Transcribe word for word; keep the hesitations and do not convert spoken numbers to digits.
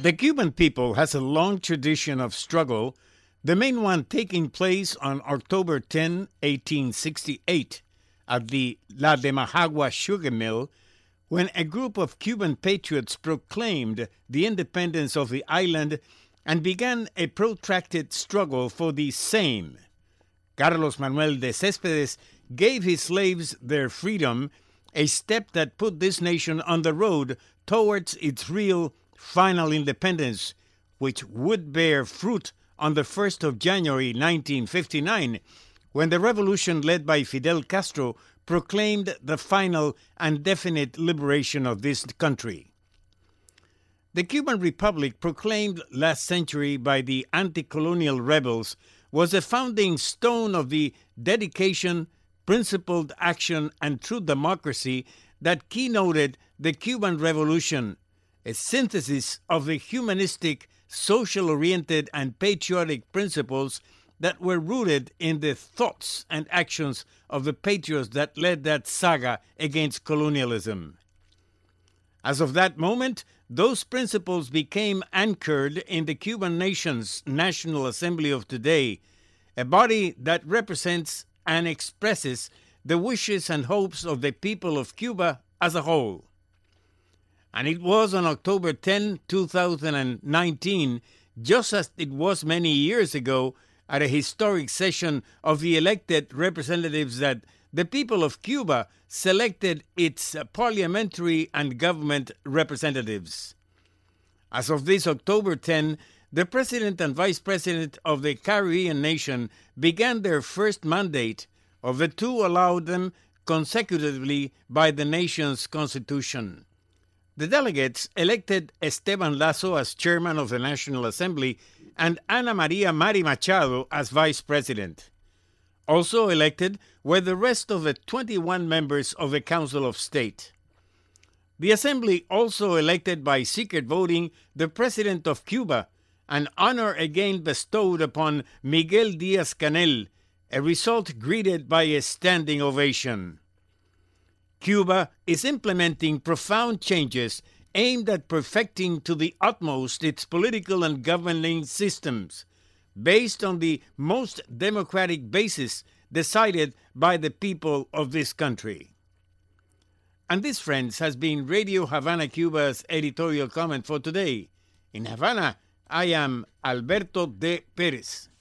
The Cuban people has a long tradition of struggle, the main one taking place on October tenth, eighteen sixty-eight, at the La de Majagua sugar mill, when a group of Cuban patriots proclaimed the independence of the island and began a protracted struggle for the same. Carlos Manuel de Céspedes gave his slaves their freedom, a step that put this nation on the road towards its real final independence, which would bear fruit on the first of January nineteen fifty-nine, when the revolution led by Fidel Castro proclaimed the final and definite liberation of this country. The Cuban Republic, proclaimed last century by the anti-colonial rebels, was a founding stone of the dedication, principled action, and true democracy that keynoted the Cuban Revolution, a synthesis of the humanistic, social-oriented, and patriotic principles that were rooted in the thoughts and actions of the patriots that led that saga against colonialism. As of that moment, those principles became anchored in the Cuban nation's National Assembly of today, a body that represents and expresses the wishes and hopes of the people of Cuba as a whole. And it was on October tenth, two thousand nineteen, just as it was many years ago, at a historic session of the elected representatives, that the people of Cuba selected its parliamentary and government representatives. As of this October tenth, the President and Vice President of the Caribbean nation began their first mandate of the two allowed them consecutively by the nation's constitution. The delegates elected Esteban Lazo as chairman of the National Assembly and Ana Maria Mari Machado as vice president. Also elected were the rest of the twenty-one members of the Council of State. The Assembly also elected by secret voting the President of Cuba, an honor again bestowed upon Miguel Díaz-Canel, a result greeted by a standing ovation. Cuba is implementing profound changes aimed at perfecting to the utmost its political and governing systems, based on the most democratic basis decided by the people of this country. And this, friends, has been Radio Havana, Cuba's editorial comment for today. In Havana, I am Alberto de Perez.